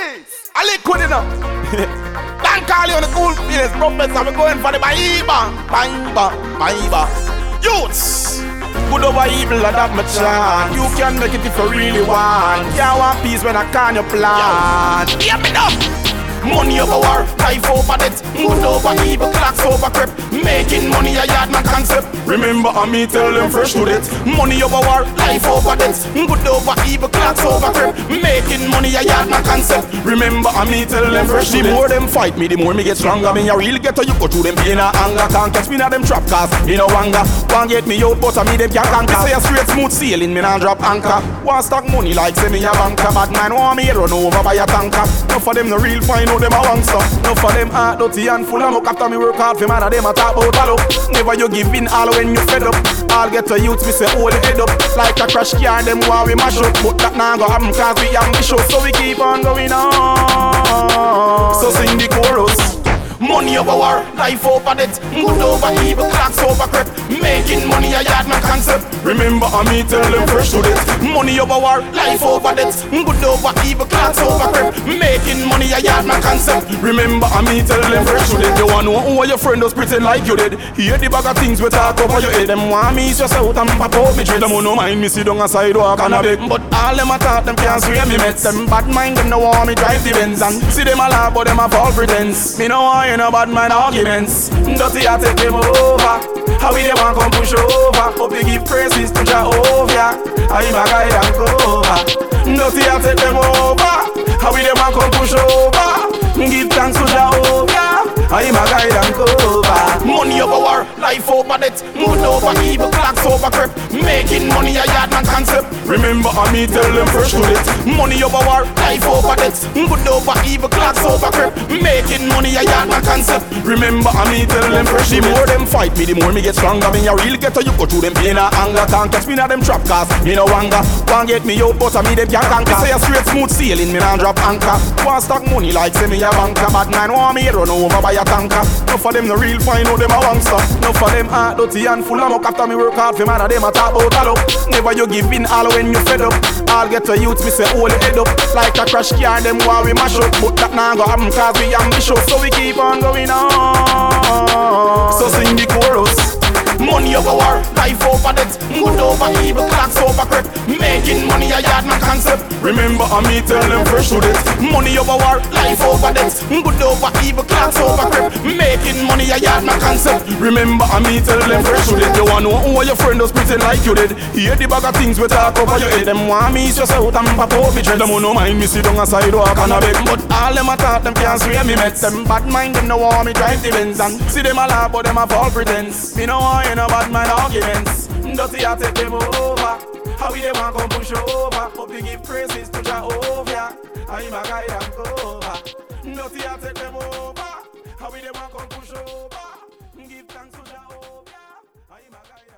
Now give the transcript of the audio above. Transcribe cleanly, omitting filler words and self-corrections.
Peace. I liquid enough. Don't call you on the cool place, professor. We're going for the Baiba. Youths. Good over evil, and that my chance. You can make it if you really want. Can't want peace when I can't your plan. Hear me now. Money over war, life over death. Good over evil, clocks over crap. Making money a yard man concept. Remember me tell them fresh to death. Money over war, life over death. Good over evil, clocks over crap. Making money a yard man concept. Remember me tell them fresh to death. The more them fight me, the more me get stronger. Me a real ghetto, you go through them pain and anger. Can't catch me na them trap cars, me no anger. Can't get me out, but me them can't conquer. Say a straight smooth sailing, me nah drop anchor. Want stack money like say me a banker. Bad man want me run over by a tanker. No for them no real fine. Them a want stuff. No for them heart dirty and full of muck. After me work hard for man, them a talk about hollow. Never you give in all when you fed up. I'll get to youth, me say hold the head up. Like a crash car, them want we mash up. But that nah go happen cause we ambitious. So we keep on going on. So sing the chorus. Money over war, life over death. Good over evil, clocks over crap. Making money a yard man concept. Remember me tell them fresh to death. Money over war, life over death. Good over evil, clocks over crap. Making money a yard man concept. Remember me tell them fresh to death. You wanna know who your friend does pretend like you dead. Hear the bag of things we talk over your head. Them want me just out and pop out me dread. Them no mind me sit down a sidewalk and a beg. But all them a talk, them can't swear me met. Them bad mind, them no want me drive the Benz. And see them a laugh, but them a fall pretense. Me no want you no bad mind arguments. Dirty I take them over. How we them want come push over. Hope they give praises to Jehovah. I'm a guide and cover. Dirty I take them over. How we them want come push over. Give thanks to Jehovah. I'm a guide and cover. Money over war, life over death. Good over evil, clocks over crap. Making money a yard man concept. Remember me tell them fresh to it. Money over war, life over death. Good over evil, clocks over crap. Making money a yard man concept. Remember me tell them fresh. The more them fight me, the more me get stronger. Me a real ghetto, you go through them pain and anger. Can't catch me na them trap cars, me no anger. Can't get me out, but me them can't conquer. Say a straight smooth sailing, me nah drop anchor. Want stack money like say me a banker. Bad man want me run over by a tanker. No for them no real fine, no them a want stuff. No for them heart dirty and full of muck. After me work hard for man, them a talk about hollow. Never you give in all when you fed up. I'll get to youth, me say hold the head up. Like a crash car, them want we mash up. But that nah go happen cause we ambitious. So we keep on going on. So sing the chorus. Money over war, life over death. Good over evil, clocks over crap. Making money a yard man concept. Remember me tell them fresh to death. Money over war, life over death. Good over evil, clocks over crap. Making money a yard man concept. Remember me tell them fresh to death. You wanna know who your friend does pretend like you dead. Hear the bag of things we talk over your head. Them want me just out and pop out me dread. Them no mind me sit down a sidewalk and a beg. But all them a talk, them can't swear me met. Them bad mind, them no want me drive the Benz. And see them a laugh, but them a fall pretense. Me no want you no bad mind arguments. Dirty I take them over. How we them want come push over. Hope they give praises to Jehovah. I'm a guide and cover. Dirty I take them over. How we them want come push over. Give thanks to Jehovah. I'm a guide.